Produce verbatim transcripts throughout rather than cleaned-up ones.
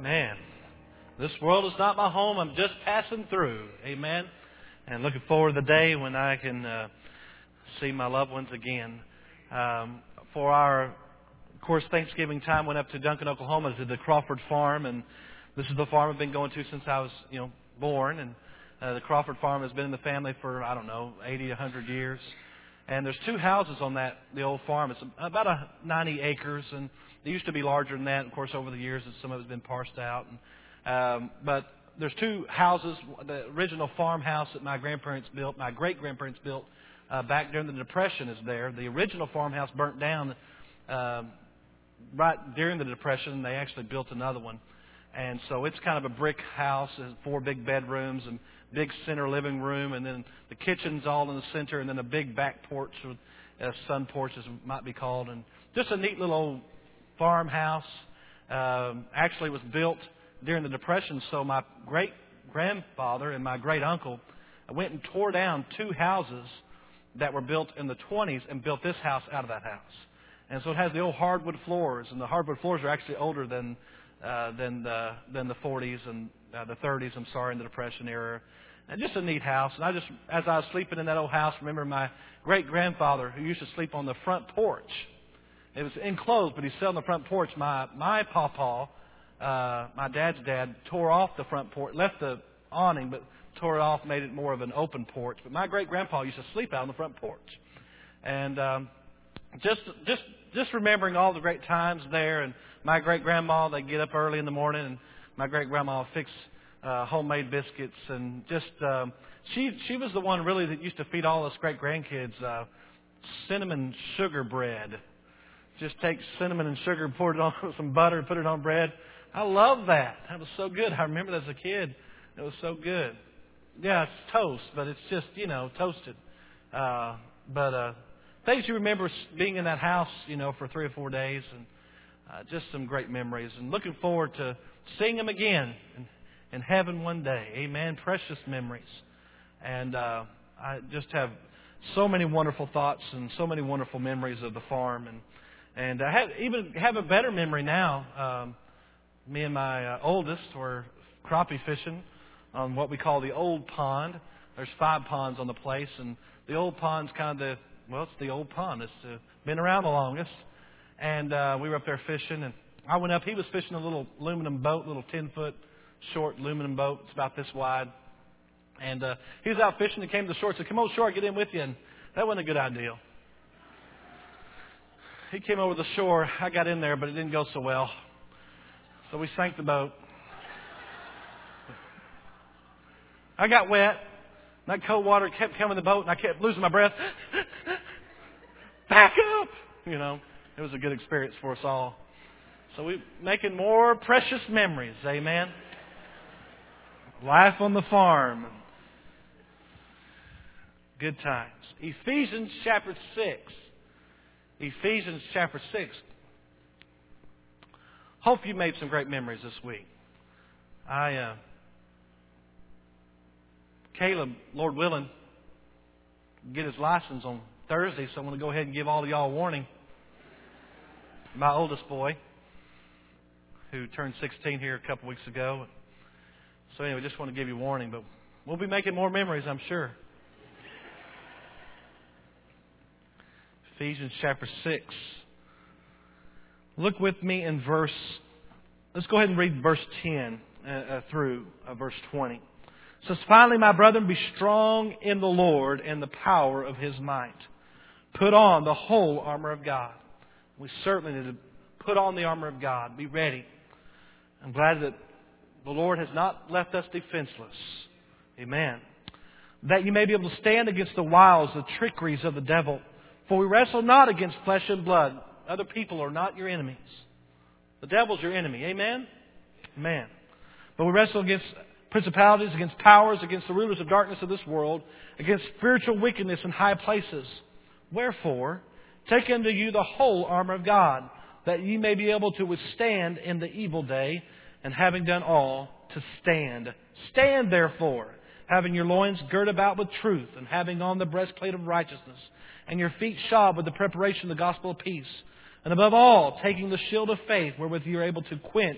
Man, this world is not my home. I'm just passing through. Amen. And looking forward to the day when I can uh, see my loved ones again. Um, for our, of course, Thanksgiving time, went up to Duncan, Oklahoma, to the Crawford Farm, and this is the farm I've been going to since I was, you know, born. And uh, the Crawford Farm has been in the family for I don't know, eighty, a hundred years. And there's two houses on that the old farm. It's about a ninety acres, and it used to be larger than that. Of course, over the years, some of it's been parsed out. And, um, but there's two houses. The original farmhouse that my grandparents built, my great grandparents built uh, back during the Depression, is there. The original farmhouse burnt down uh, right during the Depression, and they actually built another one. And so it's kind of a brick house, it has four big bedrooms and big center living room, and then the kitchen's all in the center, and then a big back porch, with a sun porch, as it might be called, and just a neat little old farmhouse. Um, actually, was built during the Depression, so my great grandfather and my great uncle went and tore down two houses that were built in the twenties and built this house out of that house. And so it has the old hardwood floors, and the hardwood floors are actually older than uh, than the than the forties and uh, the thirties. I'm sorry, in the Depression era. And just a neat house. And I just, as I was sleeping in that old house, remember my great grandfather who used to sleep on the front porch. It was enclosed, but he sat on the front porch. My my pawpaw, uh, my dad's dad, tore off the front porch, left the awning, but tore it off, made it more of an open porch. But my great grandpa used to sleep out on the front porch. And um, just just just remembering all the great times there. And my great grandma, they'd get up early in the morning, and my great grandma would fix uh, homemade biscuits, and just um, she she was the one really that used to feed all us great grandkids uh, cinnamon sugar bread. Just take cinnamon and sugar, pour it on some butter, and put it on bread. I love that. That was so good. I remember that as a kid. It was so good. Yeah, it's toast, but it's just, you know, toasted. Uh, but uh, things you remember being in that house, you know, for three or four days, and uh, just some great memories. And looking forward to seeing them again in, in heaven one day. Amen. Precious memories. And uh, I just have so many wonderful thoughts and so many wonderful memories of the farm. And And I have, even have a better memory now. Um, me and my uh, oldest were crappie fishing on what we call the old pond. There's five ponds on the place, and the old pond's kind of the, well, it's the old pond. It's uh, been around the longest. And uh, we were up there fishing, and I went up. He was fishing a little aluminum boat, little ten-foot short aluminum boat. It's about this wide. And uh, he was out fishing and came to the shore and said, "Come on shore, I'll get in with you." And that wasn't a good idea. He came over the shore. I got in there, but it didn't go so well. So we sank the boat. I got wet. That cold water kept coming in the boat, and I kept losing my breath. Back up! You know, it was a good experience for us all. So we're making more precious memories. Amen. Life on the farm. Good times. Ephesians chapter six. Ephesians chapter six. Hope you made some great memories this week. I, uh, Caleb, Lord willing, get his license on Thursday, so I'm going to go ahead and give all of y'all a warning. My oldest boy, who turned sixteen here a couple weeks ago. So anyway, just want to give you a warning, but we'll be making more memories, I'm sure. Ephesians chapter six. Look with me in verse, let's go ahead and read verse ten uh, uh, through uh, verse twenty. It says, "Finally, my brethren, be strong in the Lord and the power of His might. Put on the whole armor of God." We certainly need to put on the armor of God. Be ready. I'm glad that the Lord has not left us defenseless. Amen. "That you may be able to stand against the wiles, the trickeries of the devil. For we wrestle not against flesh and blood." Other people are not your enemies. The devil's your enemy. Amen? Amen. "But we wrestle against principalities, against powers, against the rulers of darkness of this world, against spiritual wickedness in high places. Wherefore, take unto you the whole armor of God, that ye may be able to withstand in the evil day, and having done all, to stand. Stand therefore, having your loins girt about with truth, and having on the breastplate of righteousness, and your feet shod with the preparation of the gospel of peace. And above all, taking the shield of faith, wherewith you are able to quench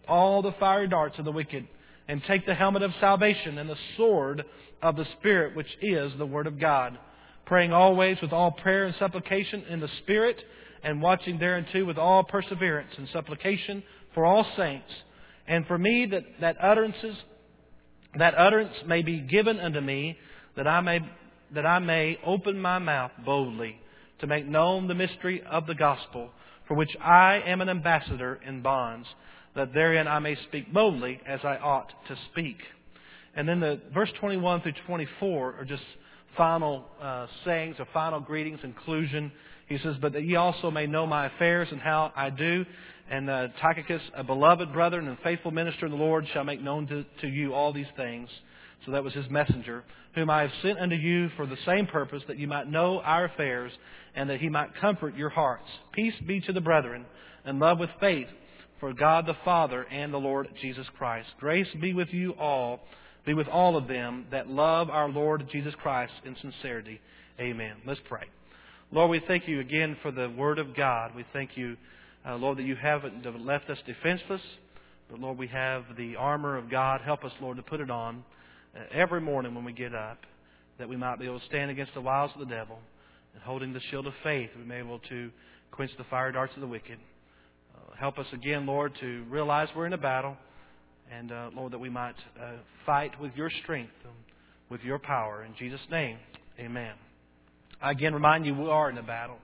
all the fiery darts of the wicked, and take the helmet of salvation and the sword of the Spirit, which is the Word of God, praying always with all prayer and supplication in the Spirit, and watching thereunto with all perseverance and supplication for all saints, and for me that, that utterances that utterance may be given unto me, that I may that I may open my mouth boldly to make known the mystery of the gospel, for which I am an ambassador in bonds, that therein I may speak boldly as I ought to speak. And then the verse twenty-one through twenty-four are just final uh, sayings or final greetings, inclusion. He says, but that ye also may know my affairs and how I do. And uh, Tychicus, a beloved brother and a faithful minister in the Lord, shall make known to, to you all these things. So that was his messenger, whom I have sent unto you for the same purpose, that you might know our affairs, and that he might comfort your hearts. Peace be to the brethren, and love with faith, for God the Father and the Lord Jesus Christ. Grace be with you all, be with all of them that love our Lord Jesus Christ in sincerity. Amen. Let's pray. Lord, we thank you again for the Word of God. We thank you, uh, Lord, that you haven't left us defenseless. But, Lord, we have the armor of God. Help us, Lord, to put it on uh, every morning when we get up, that we might be able to stand against the wiles of the devil. And holding the shield of faith, we may be able to quench the fiery darts of the wicked. Uh, help us again, Lord, to realize we're in a battle. And, uh, Lord, that we might uh, fight with your strength and with your power. In Jesus' name, amen. I again remind you we are in a battle.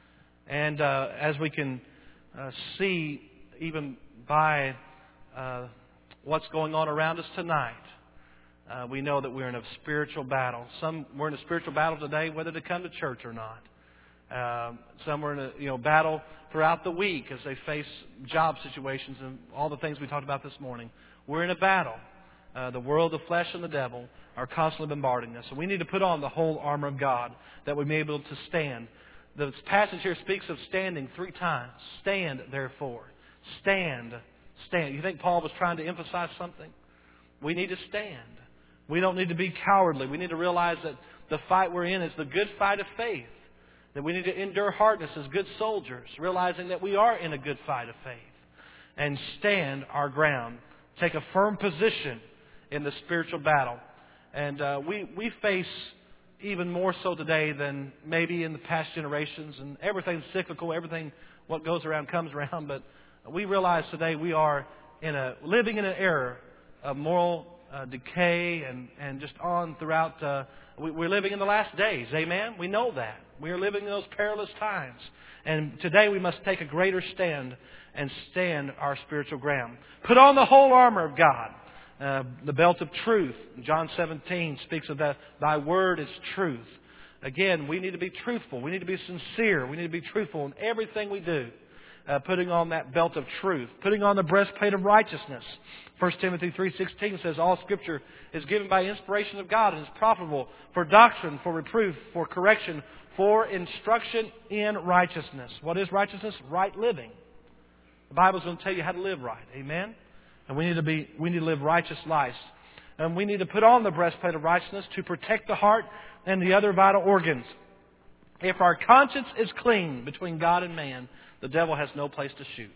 And uh, as we can uh, see, even by uh, what's going on around us tonight, uh, we know that we're in a spiritual battle. Some we're in a spiritual battle today, whether to come to church or not. Um, some are in a you know battle throughout the week as they face job situations and all the things we talked about this morning. We're in a battle. Uh, the world, the flesh, and the devil are constantly bombarding us. So we need to put on the whole armor of God that we may be able to stand. The passage here speaks of standing three times. Stand, therefore. Stand. Stand. You think Paul was trying to emphasize something? We need to stand. We don't need to be cowardly. We need to realize that the fight we're in is the good fight of faith. That we need to endure hardness as good soldiers, realizing that we are in a good fight of faith. And stand our ground. Take a firm position in the spiritual battle. And uh, we, we face even more so today than maybe in the past generations. And everything's cyclical. Everything, what goes around comes around. But we realize today we are in a living in an era of moral uh, decay and, and just on throughout. Uh, we, we're living in the last days. Amen? We know that. We are living in those perilous times. And today we must take a greater stand and stand our spiritual ground. Put on the whole armor of God. Uh, the belt of truth. John seventeen speaks of that. Thy word is truth. Again, we need to be truthful. We need to be sincere. We need to be truthful in everything we do. Uh, putting on that belt of truth. Putting on the breastplate of righteousness. First Timothy three sixteen says, all Scripture is given by inspiration of God and is profitable for doctrine, for reproof, for correction, for instruction in righteousness. What is righteousness? Right living. The Bible's going to tell you how to live right. Amen? And we need to be, we need to live righteous lives. And we need to put on the breastplate of righteousness to protect the heart and the other vital organs. If our conscience is clean between God and man, the devil has no place to shoot.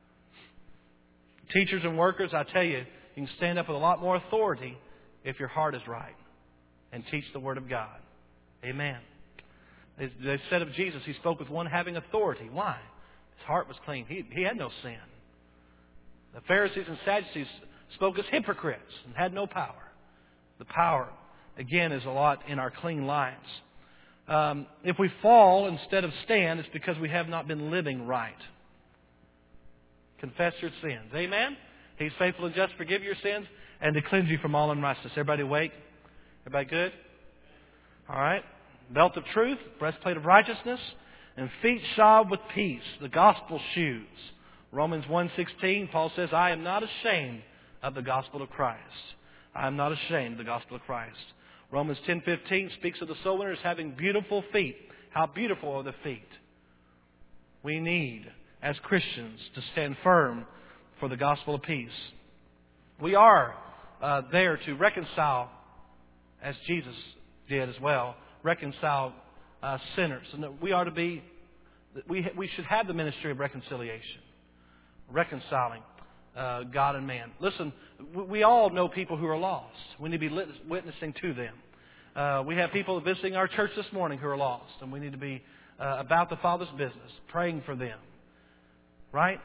Teachers and workers, I tell you, you can stand up with a lot more authority if your heart is right and teach the Word of God. Amen. They said of Jesus, He spoke with one having authority. Why? His heart was clean. He, he had no sin. The Pharisees and Sadducees spoke as hypocrites and had no power. The power, again, is a lot in our clean lives. Um, if we fall instead of stand, it's because we have not been living right. Confess your sins. Amen? He's faithful and just to forgive your sins and to cleanse you from all unrighteousness. Everybody awake? Everybody good? All right. Belt of truth, breastplate of righteousness, and feet shod with peace, the gospel shoes. Romans one sixteen, Paul says, I am not ashamed of the gospel of Christ. I am not ashamed of the gospel of Christ. Romans ten fifteen speaks of the soul winners having beautiful feet. How beautiful are the feet. We need, as Christians, to stand firm for the gospel of peace. We are uh, there to reconcile, as Jesus did as well, reconcile uh, sinners. And that we are to be, we, we should have the ministry of reconciliation. Reconciling. uh, God and man. Listen, we all know people who are lost. We need to be witnessing to them. Uh, we have people visiting our church this morning who are lost, and we need to be uh, about the Father's business, praying for them. Right?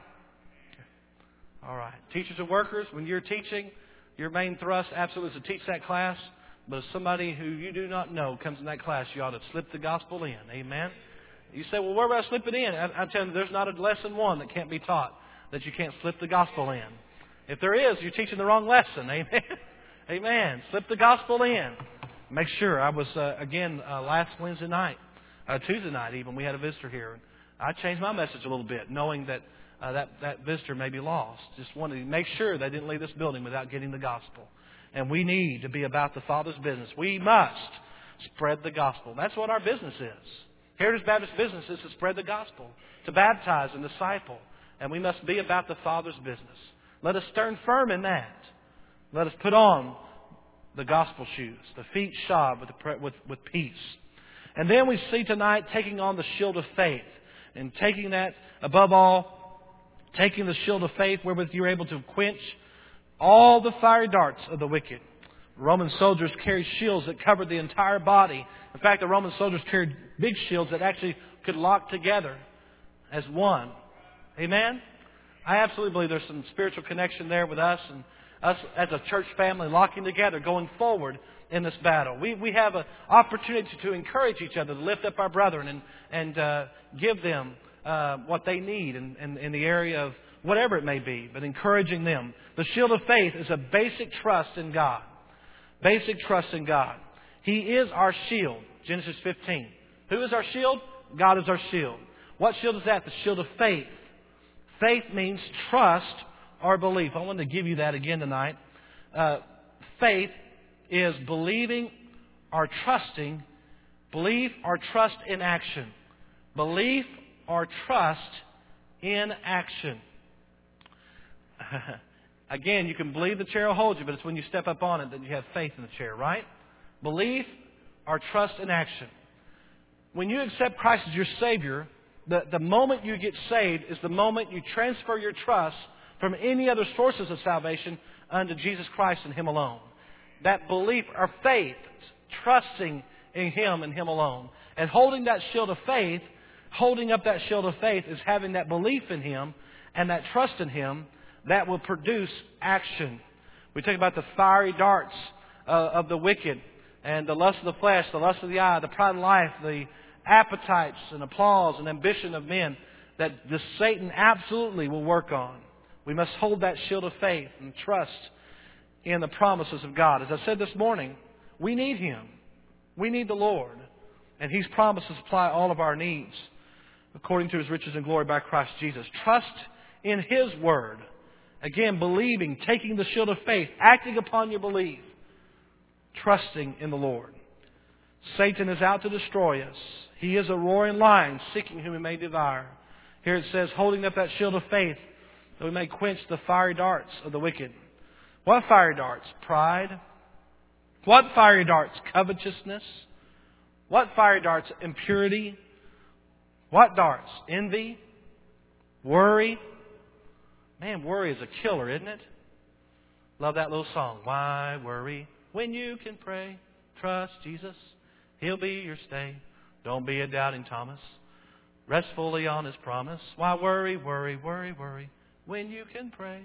All right. Teachers and workers, when you're teaching, your main thrust absolutely is to teach that class. But if somebody who you do not know comes in that class, you ought to slip the gospel in. Amen? You say, well, where would I slip it in? I, I'm telling you, there's not a lesson one that can't be taught that you can't slip the gospel in. If there is, you're teaching the wrong lesson. Amen? Amen. Slip the gospel in. Make sure. I was, uh, again, uh, last Wednesday night, uh, Tuesday night even, we had a visitor here. I changed my message a little bit, knowing that uh, that, that visitor may be lost. Just wanted to make sure they didn't leave this building without getting the gospel. And we need to be about the Father's business. We must spread the gospel. That's what our business is. Heritage Baptist business is to spread the gospel, to baptize and disciple. And we must be about the Father's business. Let us stand firm in that. Let us put on the gospel shoes, the feet shod with, the, with, with peace. And then we see tonight taking on the shield of faith. And taking that, above all, taking the shield of faith wherewith you're able to quench all the fiery darts of the wicked. Roman soldiers carried shields that covered the entire body. In fact, the Roman soldiers carried big shields that actually could lock together as one. Amen? I absolutely believe there's some spiritual connection there with us and us as a church family locking together, going forward in this battle. We we have an opportunity to encourage each other, to lift up our brethren and, and uh, give them uh, what they need in, in, in the area of whatever it may be, but encouraging them. The shield of faith is a basic trust in God. Basic trust in God. He is our shield. Genesis fifteen. Who is our shield? God is our shield. What shield is that? The shield of faith. Faith means trust or belief. I want to give you that again tonight. Uh, faith is believing or trusting. Belief or trust in action. Belief or trust in action. Again, you can believe the chair will hold you, but it's when you step up on it that you have faith in the chair, right? Belief or trust in action. When you accept Christ as your Savior, the, the moment you get saved is the moment you transfer your trust from any other sources of salvation unto Jesus Christ and Him alone. That belief or faith, trusting in Him and Him alone. And holding that shield of faith, holding up that shield of faith is having that belief in Him and that trust in Him that will produce action. We talk about the fiery darts uh, of the wicked and the lust of the flesh, the lust of the eye, the pride of life, the appetites and applause and ambition of men that this Satan absolutely will work on. We must hold that shield of faith and trust in the promises of God. As I said this morning, we need Him. We need the Lord. And He's promised to supply all of our needs according to His riches and glory by Christ Jesus. Trust in His Word. Again, believing, taking the shield of faith, acting upon your belief, trusting in the Lord. Satan is out to destroy us. He is a roaring lion, seeking whom he may devour. Here it says, holding up that shield of faith, that we may quench the fiery darts of the wicked. What fiery darts? Pride. What fiery darts? Covetousness. What fiery darts? Impurity. What darts? Envy. Worry. Man, worry is a killer, isn't it? Love that little song. Why worry when you can pray? Trust Jesus. He'll be your stay. Don't be a doubting Thomas. Rest fully on His promise. Why worry, worry, worry, worry when you can pray?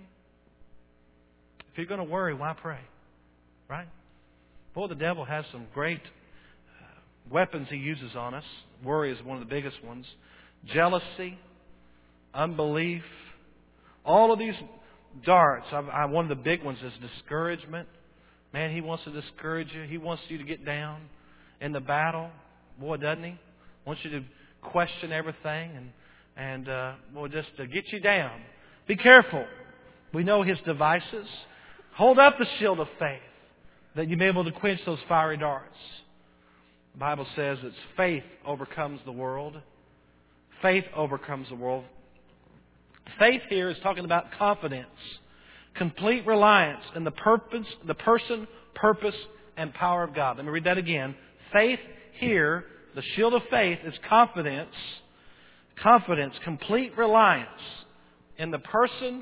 If you're going to worry, why pray? Right? Boy, the devil has some great weapons he uses on us. Worry is one of the biggest ones. Jealousy, unbelief. All of these darts, I, I, one of the big ones is discouragement. Man, he wants to discourage you. He wants you to get down in the battle. Boy, doesn't he? Wants you to question everything and, and uh, boy, just to get you down. Be careful. We know his devices. Hold up the shield of faith that you may be able to quench those fiery darts. The Bible says that faith overcomes the world. Faith overcomes the world. Faith here is talking about confidence, complete reliance in the purpose, the person, purpose, and power of God. Let me read that again. Faith here, the shield of faith, is confidence, confidence, complete reliance in the person,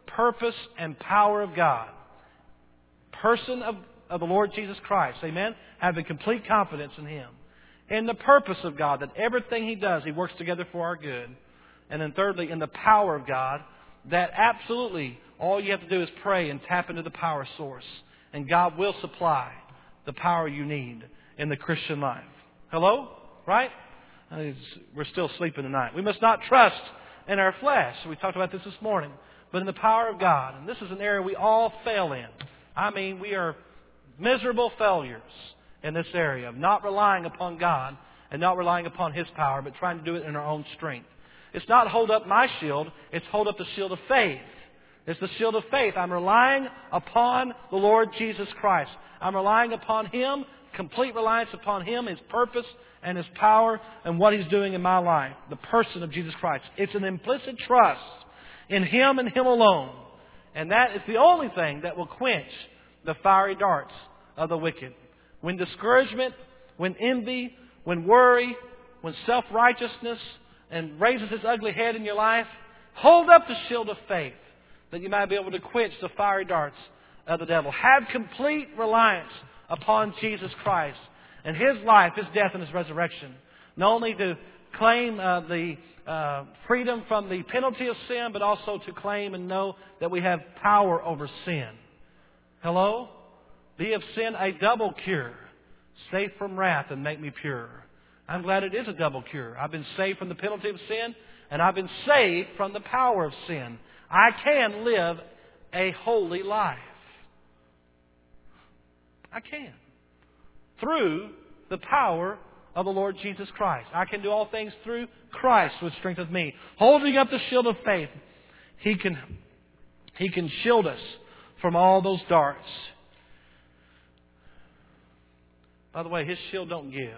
purpose and power of God. Person of, of the Lord Jesus Christ. Amen? Having complete confidence in Him. In the purpose of God, that everything He does, He works together for our good. And then thirdly, in the power of God, that absolutely all you have to do is pray and tap into the power source. And God will supply the power you need in the Christian life. Hello? Right? We're still sleeping tonight. We must not trust in our flesh. We talked about this this morning. But in the power of God. And this is an area we all fail in. I mean, we are miserable failures in this area of not relying upon God and not relying upon His power, but trying to do it in our own strength. It's not hold up my shield. It's hold up the shield of faith. It's the shield of faith. I'm relying upon the Lord Jesus Christ. I'm relying upon Him, complete reliance upon Him, His purpose and His power and what He's doing in my life. The person of Jesus Christ. It's an implicit trust in Him and Him alone. And that is the only thing that will quench the fiery darts of the wicked. When discouragement, when envy, when worry, when self-righteousness and raises its ugly head in your life, hold up the shield of faith that you might be able to quench the fiery darts of the devil. Have complete reliance upon Jesus Christ and His life, His death, and His resurrection. Not only to claim uh, the uh, freedom from the penalty of sin, but also to claim and know that we have power over sin. Hello? Be of sin a double cure. Save from wrath and make me pure. I'm glad it is a double cure. I've been saved from the penalty of sin, and I've been saved from the power of sin. I can live a holy life. I can. Through the power of the Lord Jesus Christ. I can do all things through Christ which strengtheneth me. Holding up the shield of faith, He can, He can shield us from all those darts. By the way, His shield don't give.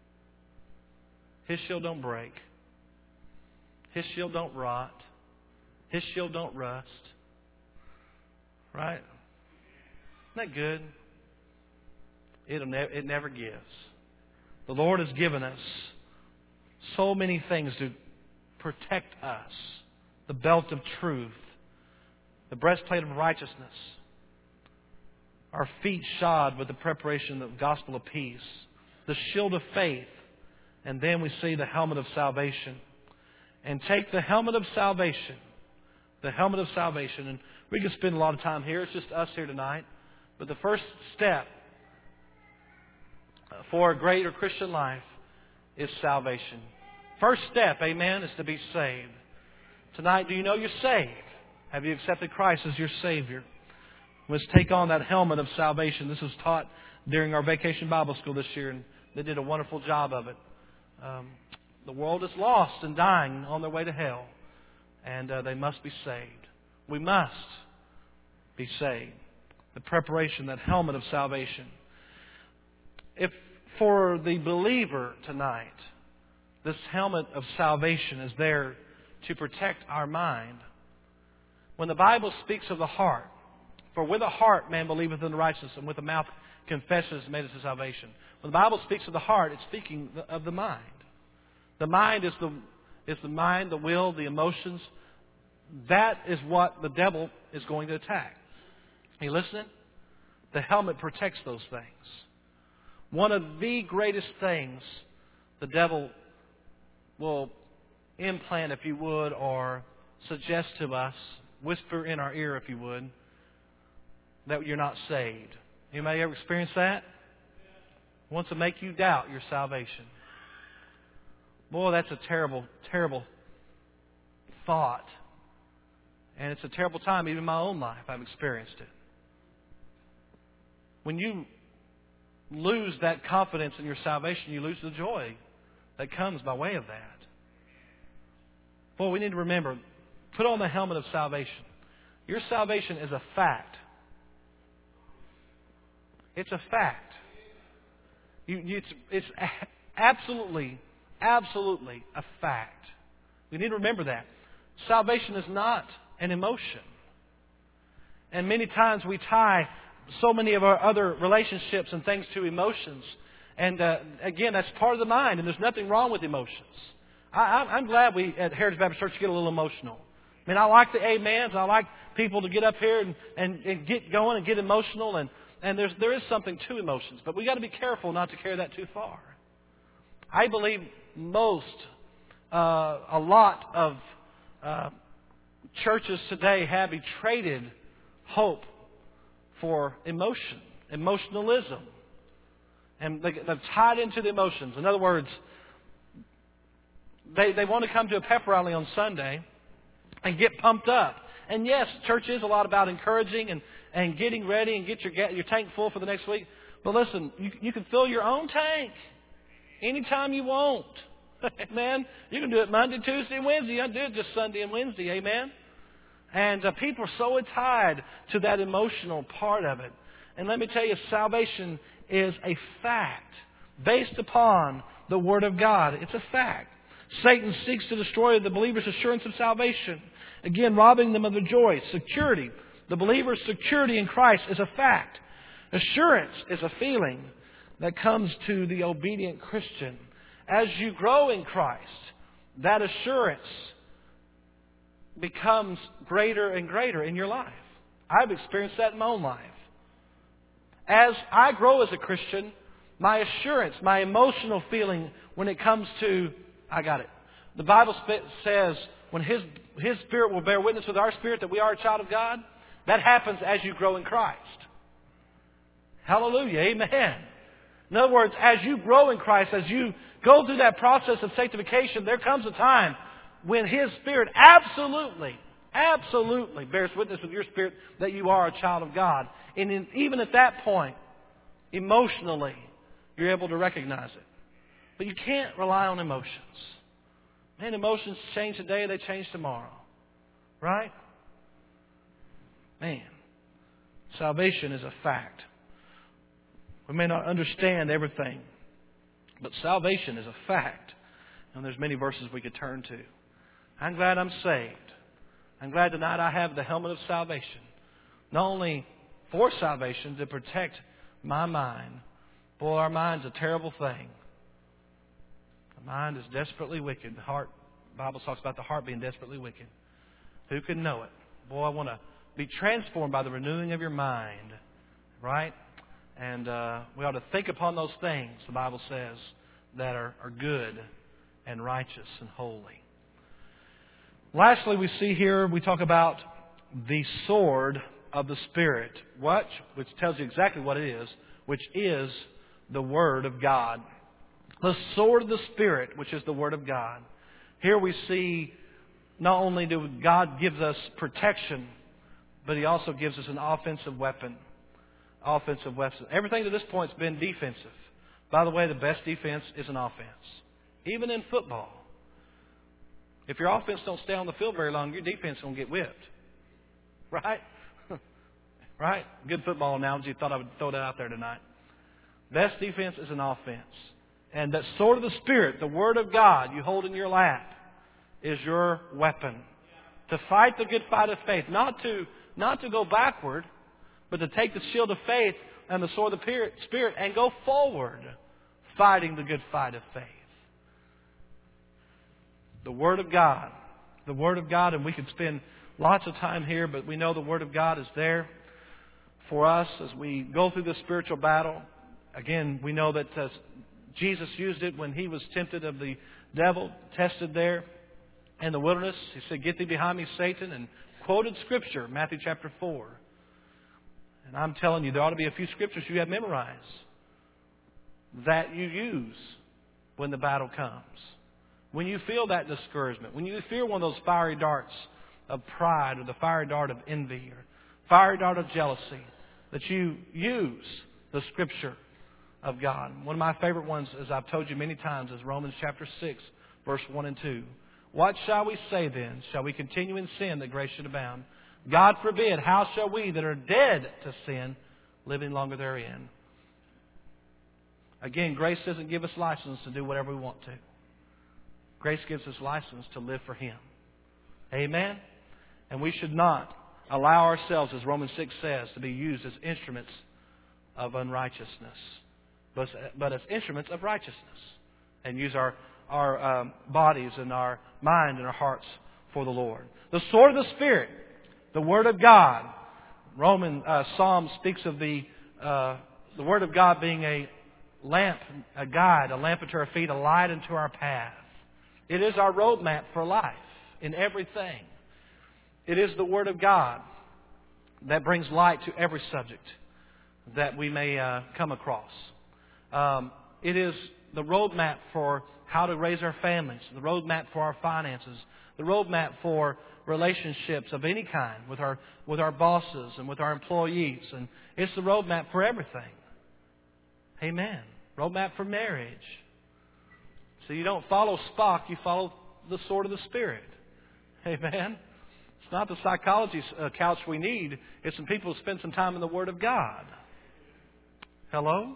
His shield don't break. His shield don't rot. His shield don't rust. Right? Isn't that good? It'll ne- it never gives. The Lord has given us so many things to protect us. The belt of truth. The breastplate of righteousness. Our feet shod with the preparation of the gospel of peace. The shield of faith. And then we see the helmet of salvation. And take the helmet of salvation. The helmet of salvation. And we can spend a lot of time here. It's just us here tonight. But the first step for a greater Christian life is salvation. First step, amen, is to be saved. Tonight, do you know you're saved? Have you accepted Christ as your Savior? Let's take on that helmet of salvation. This was taught during our Vacation Bible School this year, and they did a wonderful job of it. Um, the world is lost and dying on their way to hell, and uh, they must be saved. We must be saved. The preparation, that helmet of salvation. If for the believer tonight, this helmet of salvation is there to protect our mind. When the Bible speaks of the heart, for with the heart man believeth in righteousness, and with the mouth confesses made it to salvation. When the Bible speaks of the heart, it's speaking of the mind. The mind is the is the mind, the will, the emotions. That is what the devil is going to attack. Are you listening? The helmet protects those things. One of the greatest things the devil will implant, if you would, or suggest to us, whisper in our ear, if you would, that you're not saved. Anybody ever experienced that? Wants to make you doubt your salvation. Boy, that's a terrible, terrible thought. And it's a terrible time, even in my own life, I've experienced it. When you lose that confidence in your salvation, you lose the joy that comes by way of that. Boy, we need to remember, put on the helmet of salvation. Your salvation is a fact. It's a fact. You, you, it's, it's absolutely, absolutely a fact. We need to remember that. Salvation is not an emotion. And many times we tie so many of our other relationships and things to emotions. And uh, again, that's part of the mind, and there's nothing wrong with emotions. I, I'm glad we at Heritage Baptist Church get a little emotional. I mean, I like the amens. I like people to get up here and, and, and get going and get emotional. And, and there's, there is something to emotions. But we've got to be careful not to carry that too far. I believe most, uh, a lot of uh, churches today have traded hope for emotion, emotionalism. And they, they're tied into the emotions. In other words, they, they want to come to a pep rally on Sunday and get pumped up. And yes, church is a lot about encouraging and, and getting ready and get your, your tank full for the next week. But listen, you, you can fill your own tank anytime you want. Amen. You can do it Monday, Tuesday, and Wednesday. You don't do it just Sunday and Wednesday. Amen. And uh, people are so tied to that emotional part of it. And let me tell you, salvation is a fact based upon the Word of God. It's a fact. Satan seeks to destroy the believer's assurance of salvation. Again, robbing them of their joy. Security. The believer's security in Christ is a fact. Assurance is a feeling that comes to the obedient Christian. As you grow in Christ, that assurance becomes greater and greater in your life. I've experienced that in my own life. As I grow as a Christian, my assurance, my emotional feeling when it comes to, I got it. The Bible says when His, His Spirit will bear witness with our spirit that we are a child of God. That happens as you grow in Christ. Hallelujah. Amen. In other words, as you grow in Christ, as you go through that process of sanctification, there comes a time when His Spirit absolutely, absolutely bears witness with your spirit that you are a child of God. And in, even at that point, emotionally, you're able to recognize it. But you can't rely on emotions. Man, emotions change today, they change tomorrow. Right? Man, salvation is a fact. We may not understand everything, but salvation is a fact. And there's many verses we could turn to. I'm glad I'm saved. I'm glad tonight I have the helmet of salvation. Not only for salvation, to protect my mind. Boy, our mind's a terrible thing. The mind is desperately wicked. The heart, the Bible talks about the heart being desperately wicked. Who can know it? Boy, I want to be transformed by the renewing of your mind. Right? And uh, we ought to think upon those things, the Bible says, that are, are good and righteous and holy. Lastly, we see here, we talk about the sword of the Spirit. What? Which tells you exactly what it is, which is the Word of God. The sword of the Spirit, which is the Word of God. Here we see not only do God gives us protection, but He also gives us an offensive weapon. Offensive weapon. Everything to this point has been defensive. By the way, the best defense is an offense. Even in football. If your offense don't stay on the field very long, your defense is going to get whipped. Right? Right? Good football analogy. Thought I would throw that out there tonight. Best defense is an offense. And that sword of the Spirit, the Word of God you hold in your lap, is your weapon. To fight the good fight of faith. Not to, not to go backward, but to take the shield of faith and the sword of the Spirit and go forward, fighting the good fight of faith. The Word of God. The Word of God, and we could spend lots of time here, but we know the Word of God is there for us as we go through this spiritual battle. Again, we know that uh, Jesus used it when He was tempted of the devil, tested there in the wilderness. He said, "Get thee behind me, Satan," and quoted Scripture, Matthew chapter four. And I'm telling you, there ought to be a few Scriptures you have memorized that you use when the battle comes. When you feel that discouragement, when you feel one of those fiery darts of pride or the fiery dart of envy or fiery dart of jealousy, that you use the Scripture of God. One of my favorite ones, as I've told you many times, is Romans chapter six, verse one and two. What shall we say then? Shall we continue in sin that grace should abound? God forbid. How shall we that are dead to sin live any longer therein? Again, grace doesn't give us license to do whatever we want to. Grace gives us license to live for Him. Amen? And we should not allow ourselves, as Romans six says, to be used as instruments of unrighteousness, but, but as instruments of righteousness. And use our, our um, bodies and our mind and our hearts for the Lord. The sword of the Spirit, the Word of God. Roman uh, Psalm speaks of the uh, the Word of God being a lamp, a guide, a lamp unto our feet, a light unto our path. It is our roadmap for life in everything. It is the Word of God that brings light to every subject that we may uh, come across. Um, it is the roadmap for how to raise our families, the roadmap for our finances, the roadmap for relationships of any kind with our with our bosses and with our employees. And it's the roadmap for everything. Amen. Roadmap for marriage. So you don't follow Spock, you follow the sword of the Spirit. Amen. It's not the psychology uh, couch we need. It's some people who spend some time in the Word of God. Hello?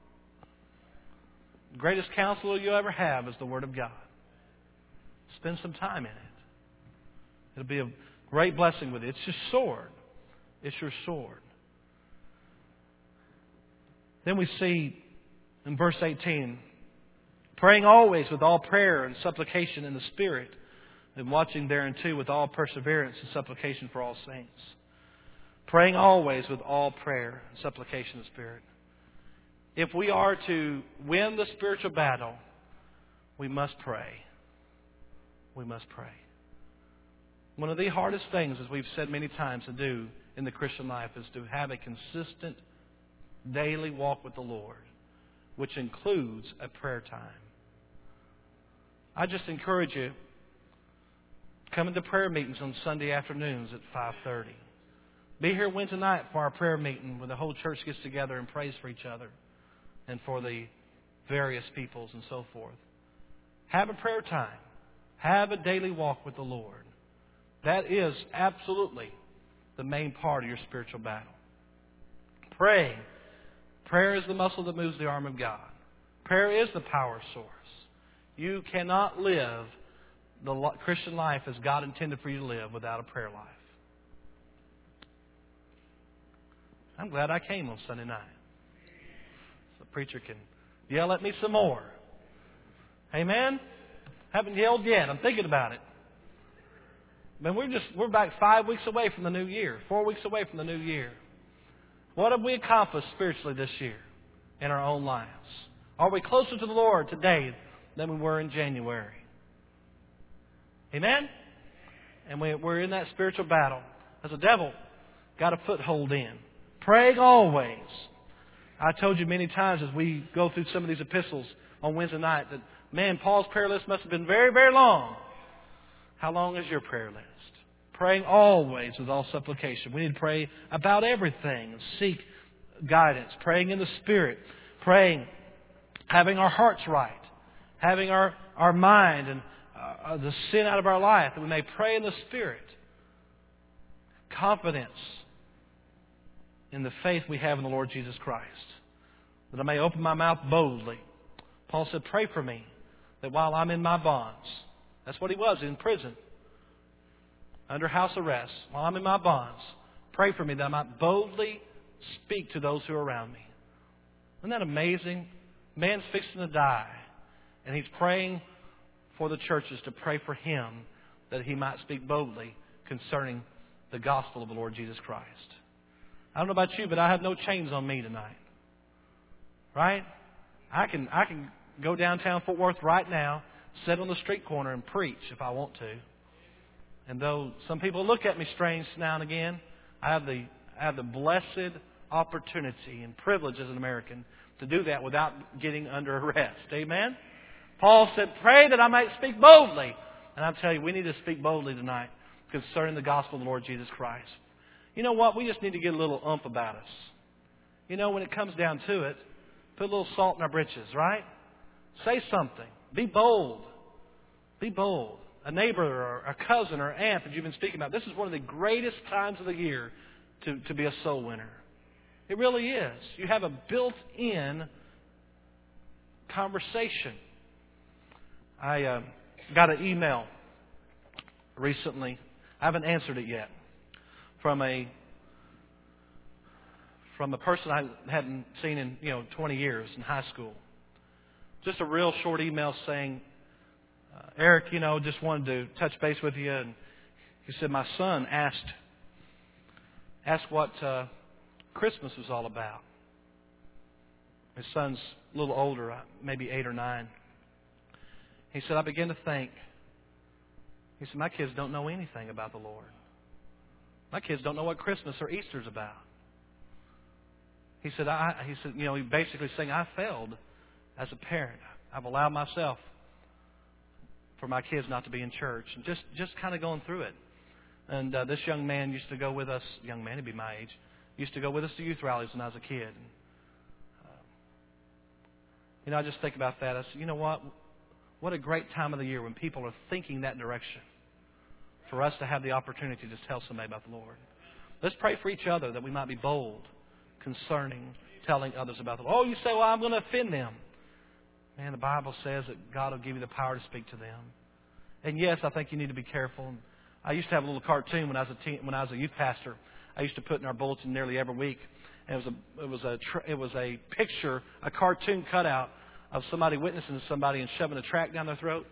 The greatest counselor you ever have is the Word of God. Spend some time in it. It'll be a great blessing with it. It's your sword. It's your sword. Then we see in verse eighteen, praying always with all prayer and supplication in the Spirit, and watching thereunto with all perseverance and supplication for all saints. Praying always with all prayer and supplication in the Spirit. If we are to win the spiritual battle, we must pray. We must pray. One of the hardest things, as we've said many times, to do in the Christian life is to have a consistent daily walk with the Lord, which includes a prayer time. I just encourage you, come into prayer meetings on Sunday afternoons at five thirty. Be here Wednesday night for our prayer meeting where the whole church gets together and prays for each other and for the various peoples and so forth. Have a prayer time. Have a daily walk with the Lord. That is absolutely the main part of your spiritual battle. Pray. Prayer is the muscle that moves the arm of God. Prayer is the power source. You cannot live the Christian life as God intended for you to live without a prayer life. I'm glad I came on Sunday night. So the preacher can yell at me some more. Amen? Haven't yelled yet. I'm thinking about it. Man, we're just we're back five weeks away from the new year. Four weeks away from the new year. What have we accomplished spiritually this year in our own lives? Are we closer to the Lord today than we were in January? Amen? And we, we're in that spiritual battle. As the devil got a foothold in. Praying always. I told you many times as we go through some of these epistles on Wednesday night that, man, Paul's prayer list must have been very, very long. How long is your prayer list? Praying always with all supplication. We need to pray about everything and seek guidance. Praying in the Spirit. Praying, having our hearts right. Having our, our mind and uh, the sin out of our life, that we may pray in the Spirit. Confidence in the faith we have in the Lord Jesus Christ. That I may open my mouth boldly. Paul said, pray for me that while I'm in my bonds, that's what he was in prison, under house arrest, while I'm in my bonds, pray for me that I might boldly speak to those who are around me. Isn't that amazing? Man's fixing to die, and he's praying for the churches to pray for him that he might speak boldly concerning the gospel of the Lord Jesus Christ. I don't know about you, but I have no chains on me tonight. Right? I can I can go downtown Fort Worth right now, sit on the street corner and preach if I want to. And though some people look at me strange now and again, I have the I have the blessed opportunity and privilege as an American to do that without getting under arrest. Amen? Paul said, pray that I might speak boldly. And I'm telling you, we need to speak boldly tonight concerning the gospel of the Lord Jesus Christ. You know what? We just need to get a little oomph about us. You know, when it comes down to it, put a little salt in our britches, right? Say something. Be bold. Be bold. A neighbor or a cousin or aunt that you've been speaking about. This is one of the greatest times of the year to, to be a soul winner. It really is. You have a built-in conversation. I uh, got an email recently. I haven't answered it yet. From a from a person I hadn't seen in you know twenty years in high school. Just a real short email saying, uh, Eric, you know, just wanted to touch base with you and He said, my son asked, asked what uh, Christmas was all about. His son's a little older, maybe eight or nine. He said, I began to think. He said, my kids don't know anything about the Lord. My kids don't know what Christmas or Easter's about. He said, I, he said, you know, he basically saying, I failed as a parent. I've allowed myself for my kids not to be in church. And just, just kind of going through it. And uh, this young man used to go with us, young man, he'd be my age, used to go with us to youth rallies when I was a kid. And, uh, you know, I just think about that. I said, you know what? What a great time of the year when people are thinking that direction for us to have the opportunity to tell somebody about the Lord. Let's pray for each other that we might be bold concerning telling others about the Lord. Oh, you say, well, I'm going to offend them. Man, the Bible says that God will give you the power to speak to them. And yes, I think you need to be careful. I used to have a little cartoon when I was a teen, when I was a youth pastor. I used to put in our bulletin nearly every week. And it was a it was a it was a picture, a cartoon cutout of somebody witnessing to somebody and shoving a tract down their throat.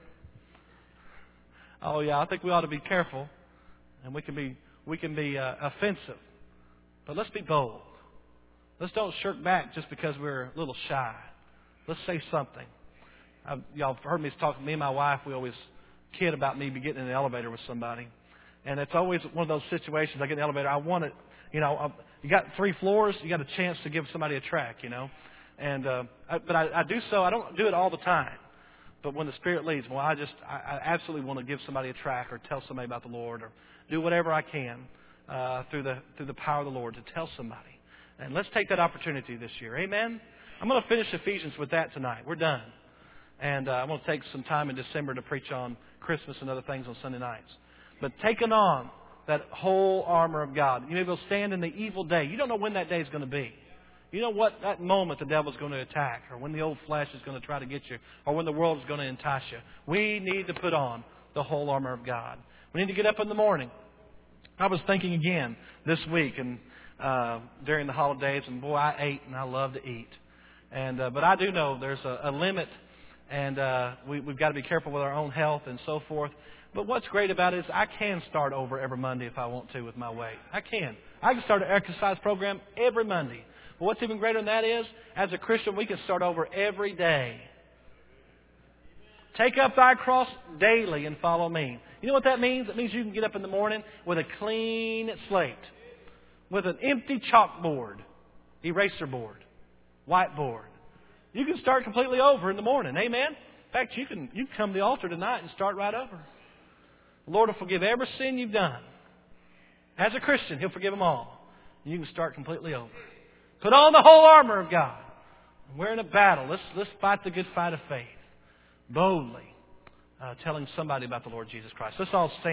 Oh yeah, I think we ought to be careful, and we can be we can be uh, offensive, but let's be bold. Let's don't shirk back just because we're a little shy. Let's say something. I've, y'all have heard me talk. Me and my wife, we always kid about me getting in the elevator with somebody, and it's always one of those situations. I get in the elevator. I want it. You know, I, you got three floors. You got a chance to give somebody a tract. You know, and uh, I, but I, I do so. I don't do it all the time. But when the Spirit leads, well, I just, I, I absolutely want to give somebody a tract or tell somebody about the Lord or do whatever I can uh, through the through the power of the Lord to tell somebody. And let's take that opportunity this year. Amen? I'm going to finish Ephesians with that tonight. We're done. And uh, I'm going to take some time in December to preach on Christmas and other things on Sunday nights. But taking on that whole armor of God. You may be able to stand in the evil day. You don't know when that day is going to be. You know what that moment the devil's going to attack, or when the old flesh is going to try to get you, or when the world is going to entice you. We need to put on the whole armor of God. We need to get up in the morning. I was thinking again this week and uh, during the holidays, and boy, I ate and I love to eat. And uh, but I do know there's a, a limit, and uh, we, we've got to be careful with our own health and so forth. But what's great about it is I can start over every Monday if I want to with my weight. I can. I can start an exercise program every Monday. But what's even greater than that is, as a Christian, we can start over every day. Take up thy cross daily and follow me. You know what that means? It means you can get up in the morning with a clean slate, with an empty chalkboard, eraser board, whiteboard. You can start completely over in the morning. Amen? In fact, you can you can come to the altar tonight and start right over. The Lord will forgive every sin you've done. As a Christian, He'll forgive them all. You can start completely over. Put on the whole armor of God. We're in a battle. Let's let's fight the good fight of faith. Boldly uh, telling somebody about the Lord Jesus Christ. Let's all stand.